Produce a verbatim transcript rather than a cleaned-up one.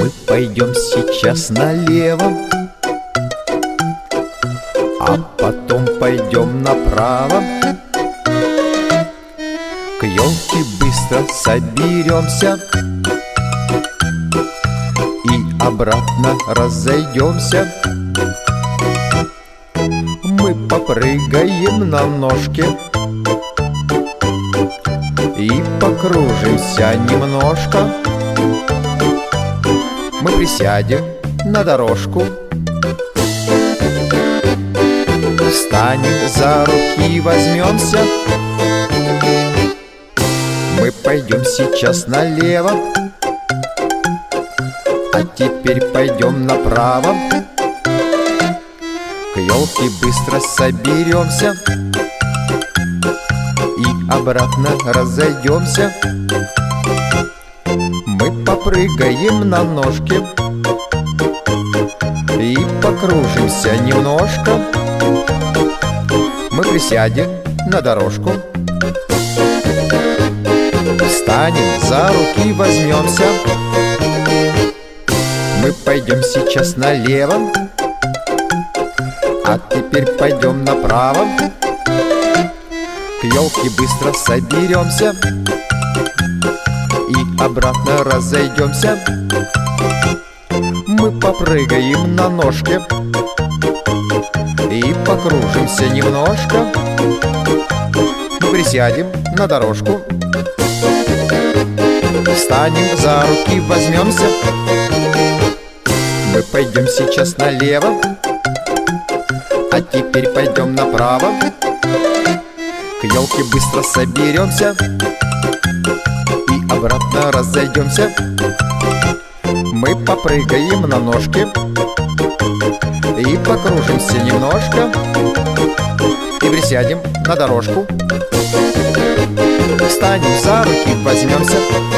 Мы пойдем сейчас налево, а потом пойдем направо. К елке быстро соберемся и обратно разойдемся. Мы попрыгаем на ножке и покружимся немножко. Мы присядем на дорожку, встанем за руки, возьмемся. Мы пойдем сейчас налево, а теперь пойдем направо. К елке быстро соберемся и обратно разойдемся. Мы попрыгаем на ножке и покружимся немножко. Мы присядем на дорожку, встанем за руки, возьмемся. Мы пойдем сейчас налево, а теперь пойдем направо. К елке быстро соберемся и обратно разойдемся. Мы попрыгаем на ножке и покружимся немножко. Мы присядем на дорожку, встанем за руки, возьмемся. Мы пойдем сейчас налево, а теперь пойдем направо. К елке быстро соберемся и обратно разойдемся. Мы попрыгаем на ножке и покружимся немножко. И присядем на дорожку, встанем за руки, возьмемся.